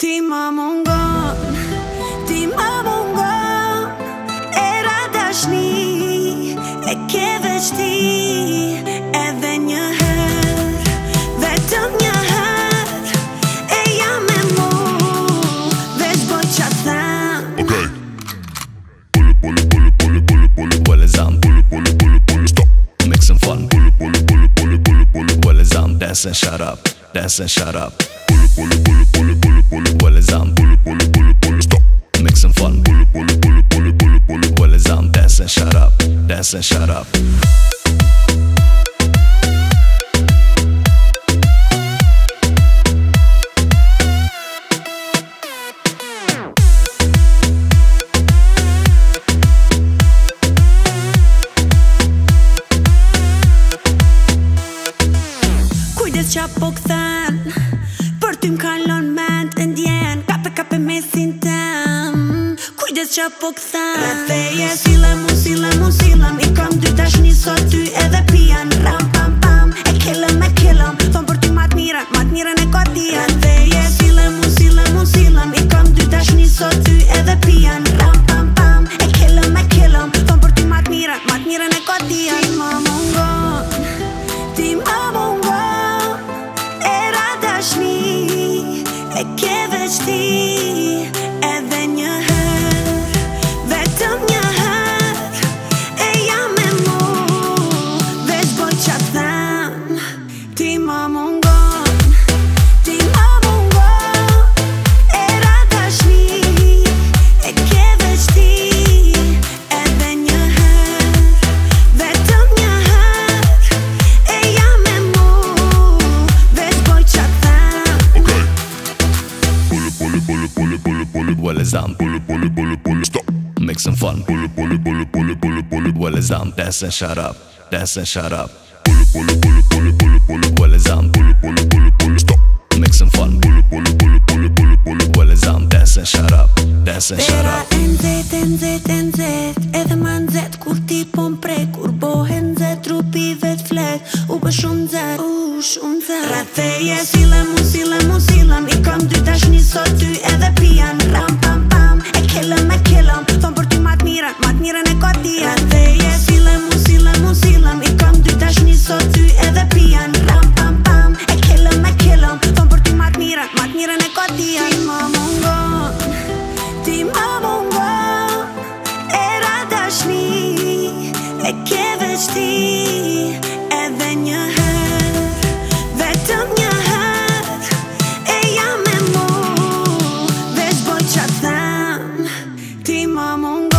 Ti më mungon, ti më mungon. Era dashni e ke veç ti. Edhe një herë, vetëm një herë, e jam me mu, veç boj qa them. Okay. Well as I'm stop, make some fun. Well as I'm dancing, shut up, dancing, shut up. Well as I'm stop, make some fun. Well as I'm dancing, shut up, dancing, shut up. Qa po këthen, për ty m'kallon ment e ndjen, kape mesin tem. Kujdes qa po këthen, rretheje sillem, i kam dy dashni sot ty edhe pijan. Ram pam pam, e killem, thon për ty mat miren e kodijan. Rretheje sillem, i kam dy dashni sot ty edhe pijan. Ram pam pam, e killem, thon për ty mat miren e kodijan. Ti më mungon, ti më mungon. E ke veç ti, edhe një herë, vetëm një herë, e jam me mu, veç boj qa them. Ti më mungon, ti më mungon. Era dashni, e ke veç ti, edhe një herë, vetëm një herë, e jam me mu, veç boj qa them. Well as I'm stop, make some fun. Well as I'm dancing, shut up, dancing, shut up. Well as I'm stop, make some fun. Well as I'm dancing, shut up, dancing, shut up. Nzet, edhe ma nzet kur ti po m'prek. Kur bohe nzet, trupi vet flet, u bë shumë nzet. Rretheje sillem, i kam dy dashni sot ty edhe pijan. Ram pam pam, e killem, thon për ty mat miren e kodijan. Rretheje sillem, i kam dy dashni sot ty edhe pijan. Ram pam pam, e killem, thon për ty mat miren e kodijan. Ti më mungon, ti më mungon. Era dashni, e ke veç ti, edhe një herë, vetëm një herë, e jam me mu, veç boj qa them. Ti më mungon.